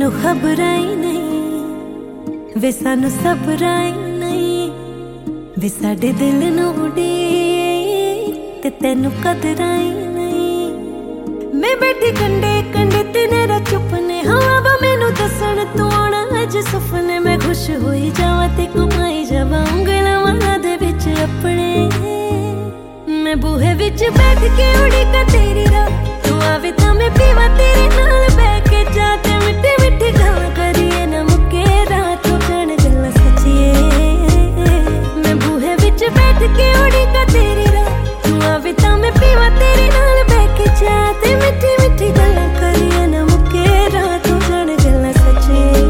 मैनू खबरां ही नहीं वे सानू सबरां ही नहीं वे साडे दिल नू उड़ीक ते तैनू कदरां ही नहीं। मैं बैठी कंडे कंडे तेरा चुपने हवा मैनू दसन तू आना अज सुपने मैं खुश होई जावा ते घुमाई जावा उंगलां वाला दे विच अपने। मैं बूहे विच बैठ के उड़ीका तेरी रात तू आवे तां मैं पीवा तेरे नाल बैठ के जाते मिट्टी मिट्टी गल्लां करिए ना मुक्के रात हो जाण गल्लां सच्चिए। मैं बूहे विच बैठ के उड़ीका तेरी रात तू आवे तां मैं पीवा तेरे नाल बैठ के जाते मिट्टी मिट्टी गल्लां करिए ना मुक्के रात हो जाण गल्लां सच्चिए।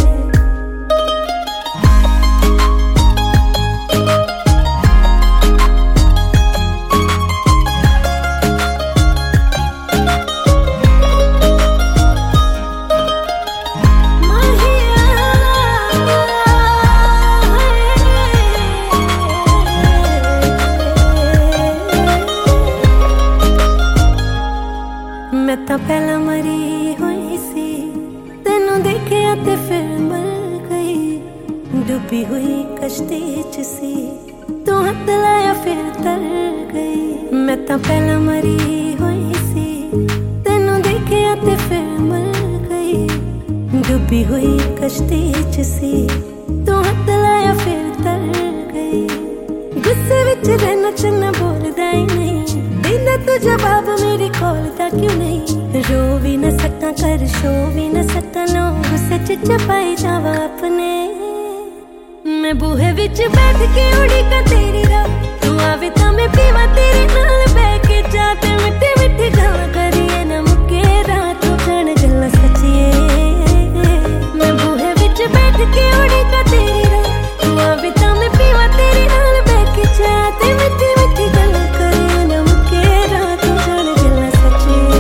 मैं तां पहला मरी हुई सी तेनू देखिया ते फिर मर गई डूबी हुई कश्ती च सी तू हाथ लाया फिर तर गई। मैं तां पहला मरी हुई सी तेनू देखिया ते फिर मर गई डूबी हुई कश्ती च सी तू हाथ लाया फिर तर गई। गुस्से विच रहना चन्ना बोलदा ही नहीं देंदा तू जवाब मेरी कॉल दा क्यों नहीं। रो भी न सका कर शो भी न सका नो गुस्से च चपाई जावा अपने। मैं बूहे विच बैठ के उड़ीका तेरी रात तू आवे तां मैं पीवा तेरे नाल बैठ के जाते मिट्टी मिट्टी गल्लां करिए ना मुक्के रात हो जाण गल्लां सच्चिए। मैं बूहे विच बैठ के उड़ीका तेरी रात तू आवे तां मैं पीवा तेरे नाल बैठ के जाते मिट्टी मिट्टी गल्लां करिए ना मुक्के रात हो जाण गल्लां सच्चिए।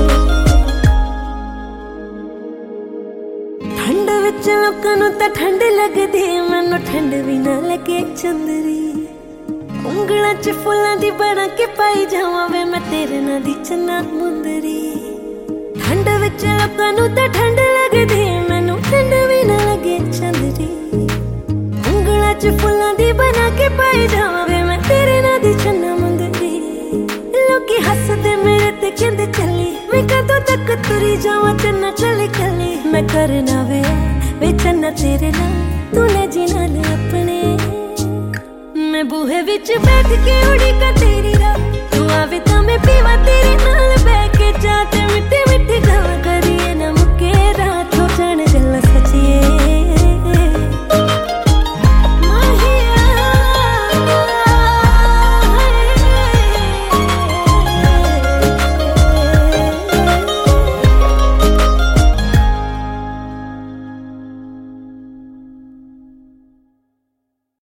ठंड विच लोकां नूं तां ठंड लगदी मैनू ठंड भी ना लगे चंदरी उंगलां च फुल्लां दी बना के पाई जावां वे मैं तेरे नाल दी चन्ना मुंदरी। ठंड विच लोकां नूं तां ठंड लगदी मैनू ठंड भी ना लगे चंदरी उंगलां च फुल्लां दी बना के पाई जावां वे मैं तेरे नाल दी चन्ना मुंदरी। लोकी हसदे मेरे ते कहंदे चली मैं कदों तक तुरी जावां चन्ना कली कली। मैं करना वे चन्ना तेरे नाल तू ले जी नाल अपने। मैं बूहे विच बैठ के उड़ीका तेरी रात तू आवे तां मैं पीवा तेरे नाल बैठ के जाते मिट्टी